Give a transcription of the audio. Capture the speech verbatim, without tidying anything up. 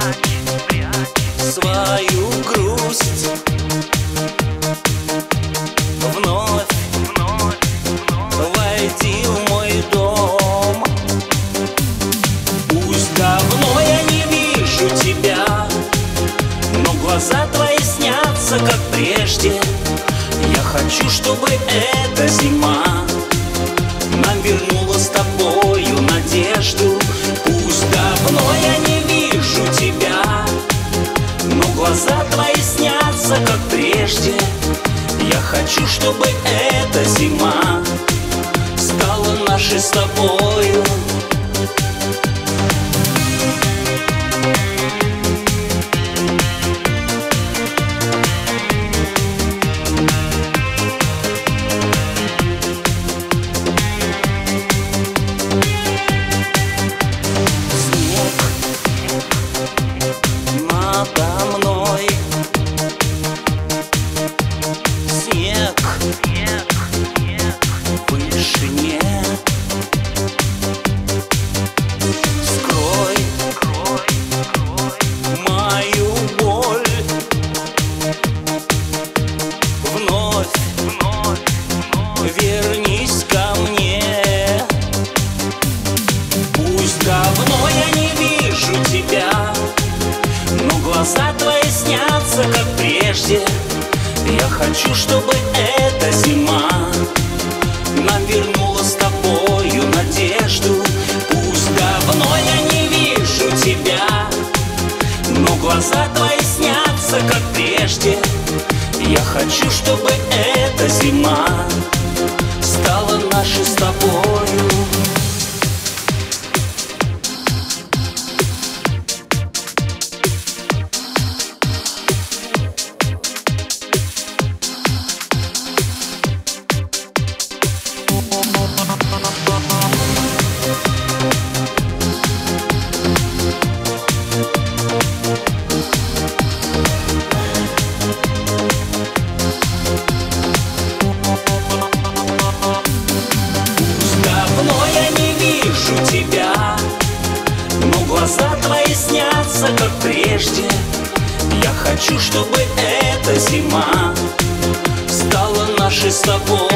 свою грусть. Вновь войди в мой дом. Пусть давно я не вижу тебя, но глаза твои снятся, как прежде. Я хочу, чтобы эта зима нам вернула с тобою надежду. Пусть давно я не вижу тебя, но глаза твои снятся, как прежде. Я хочу, чтобы эта зима стала нашей с тобою. Надо мной снег в вышине. Скрой мою боль. Вновь вернись ко мне. Пусть давно я не вижу тебя, но глаза твои снятся, как прежде. Я хочу, чтобы эта зима нам вернула с тобою надежду. Пусть давно я не вижу тебя, но глаза твои снятся, как прежде. Я хочу, чтобы эта зима стала нашей с тобою. Тебя, но глаза твои снятся, как прежде. Я хочу, чтобы эта зима стала нашей с тобой.